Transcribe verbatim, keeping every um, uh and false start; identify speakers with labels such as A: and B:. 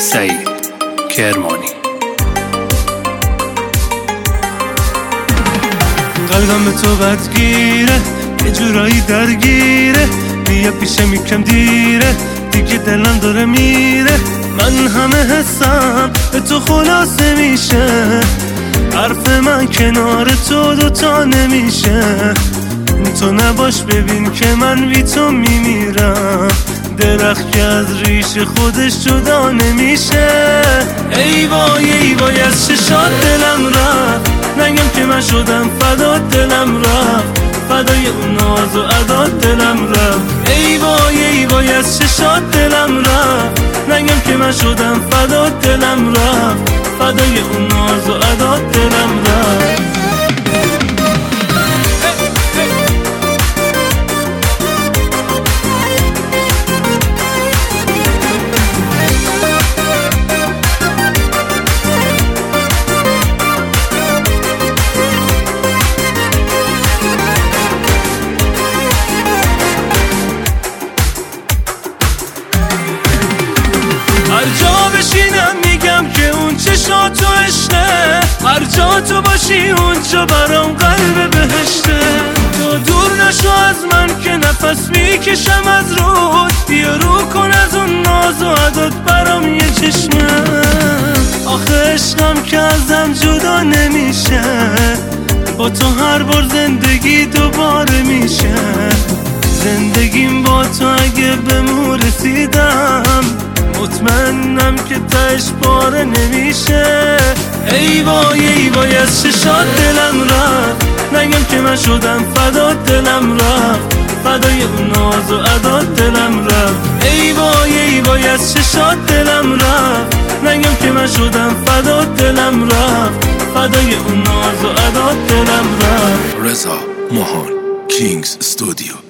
A: سعید کرمانی.
B: قلبم به تو بدگیره، یه جورایی درگیره، بیا پیشم یکم دیره، دیگه دلم داره میره. من همه حسم به تو خلاصه میشه، حرف من کنار تو دوتا نمیشه. تو نباش ببین که من بی تو میمیرم، درخت که از ریش خودش جدا نمیشه. ای وای ای وای از چشات دلم رفت، نگم که من شدم فدات دلم رفت، فدای اون ناز و عدات دلم رفت. ای وای ای وای از چشات دلم رفت، نگم که من شدم فدات دلم رفت، فدای اون ناز و عدات دلم رفت. هر جا بشینم میگم که اون چشاتو عشقه، هر جا تو باشی اونجا برام قلب بهشته. تو دور نشو از من که نفس میکشم از رود، بیا رو کن از اون ناز و عدات برام یه چشمه. آخه عشقم که ازم جدا نمیشه، با تو هر بار زندگی دوباره میشه. زندگیم با تو اگه بهمون رسیدم، مطمئنم که تش پاره نمیشه. ای وای ای وای از چشات دلم رفت، نگم که من شدم فدات دلم رفت، فدای اون ناز و عدات دلم رفت. ای وای ای وای از چشات دلم رفت، نگم که من شدم فدات دلم رفت، فدای اون ناز و عدات دلم رفت.
C: رضا ماهان کینگز استودیو.